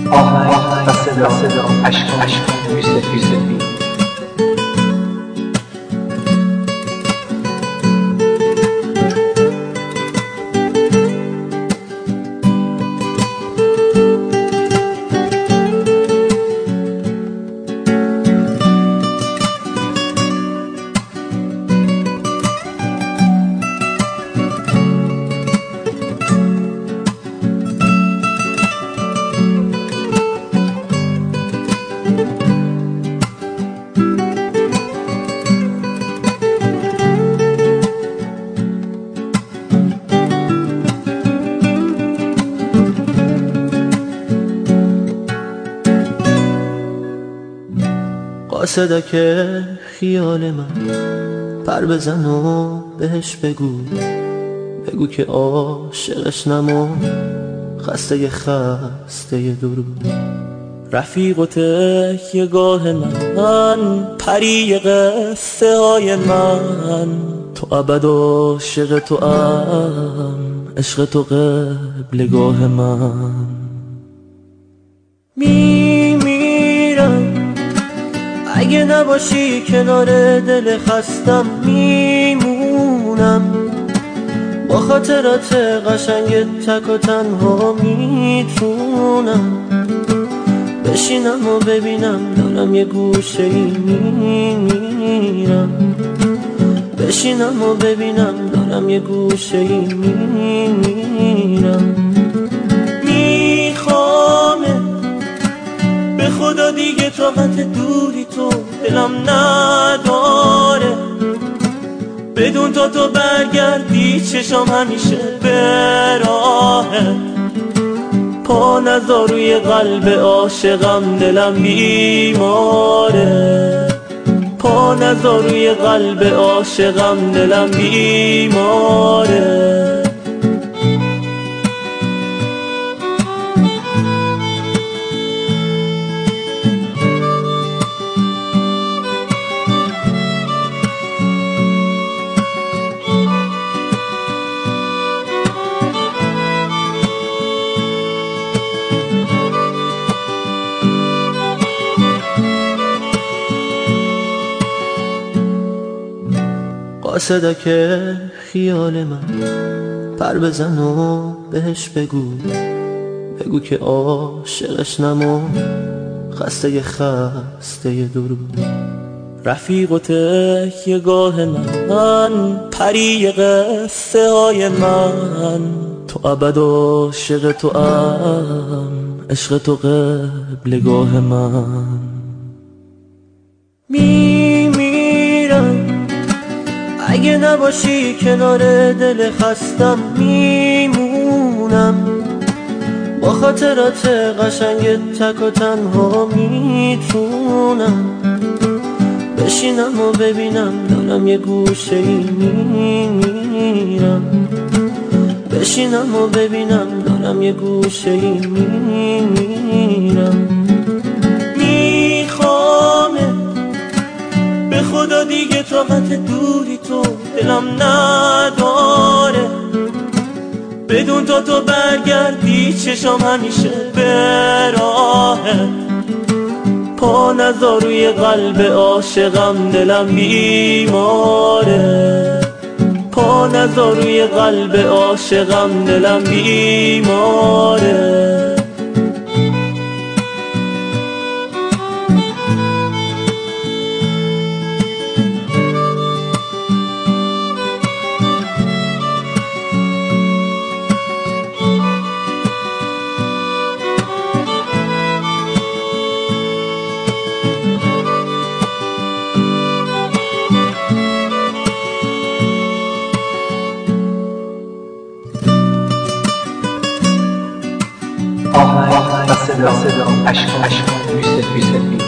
آهنگ و صدا اشک یوسفی قاصدا که خیال من پر بزن و بهش بگو که عاشقش نمو خسته درو رفیق و تکیه گاه من پری قصه های من تو ابد عاشق تو عشق تو قبلگاه من میمیرم اگه نباشی کنار دل خستم میمونم با خاطرات قشنگ تک و تنها میتونم بشینم و ببینم دارم یه گوشه ای میمیرم بشینم و ببینم دارم یه گوشه ای میمیرم میخوامه به خدا دیگه طاقت دوری تو دلم نداره بدون تو برگردی چشم همیشه به راهه پا نذار روی قلب عاشقم دلم بیماره پا نذار روی قلب عاشقم دلم بیماره قاصدا که خیال من پر بزن و بهش بگو که عاشقش نمو خسته درو رفیق و تکیه گاه من پری قصه های من تو ابد عاشق تو عشق تو قبلگاه من میمیرم اگه نباشی کنار دل خستم میمونم با خاطرات قشنگ تک و تنها میتونم بشینم و ببینم دارم یه گوشه ای میمیرم بشینم و ببینم دارم یه گوشه ای میمیرم میخوامه به خدا دیگه طاقت دوری تو دلم نداره بدون تو برگردی چشم همیشه به راهه پا نذار روی قلب عاشقم دلم بیماره پا نذار روی قلب عاشقم دلم بیماره آهنگ و صدا اشک یوسفی